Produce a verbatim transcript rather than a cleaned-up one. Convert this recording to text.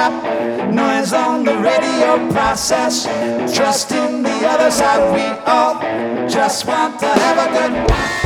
got noise on the radio process. Trust in the other side, we all just want to have a good